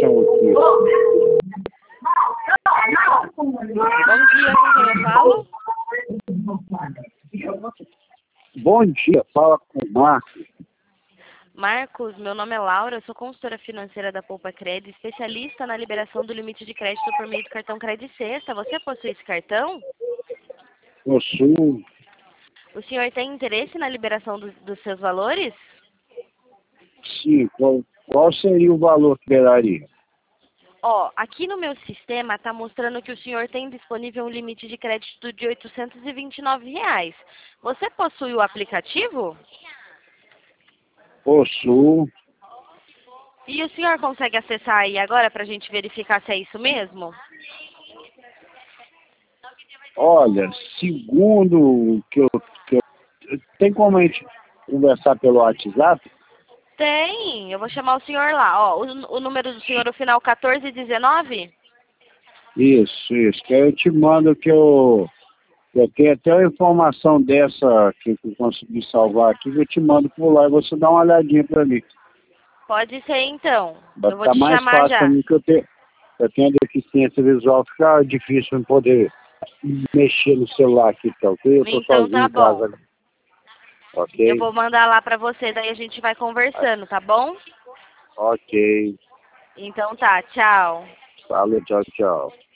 informação aqui. Bom dia, com quem eu falo? Bom dia, fala com o Marcos. Marcos, meu nome é Laura, eu sou consultora financeira da Poupa Cred, especialista na liberação do limite de crédito por meio do cartão Cred Sexta. Você possui esse cartão? Possuo. O senhor tem interesse na liberação dos seus valores? Sim, qual seria o valor que daria? Ó, aqui no meu sistema está mostrando que o senhor tem disponível um limite de crédito de R$ 829. Você possui o aplicativo? Possuo. E o senhor consegue acessar aí agora para a gente verificar se é isso mesmo? Olha, segundo o que eu... Tem como a gente conversar pelo WhatsApp? Tem, eu vou chamar o senhor lá. Ó, o número do senhor, o final 1419? Isso. Que aí eu te mando que eu tenho até uma informação dessa que eu consegui salvar aqui, que eu te mando por lá e você dá uma olhadinha para mim. Pode ser então. Vai Eu vou ficar te mais chamar fácil para já. mim, que eu tenho deficiência visual, fica difícil eu poder mexer no celular aqui, tá ok? Eu tô Então sozinho tá em bom. casa, Eu ok? vou mandar lá pra você, daí a gente vai conversando, tá bom? Ok. Então tá, tchau. Falou, tchau, tchau.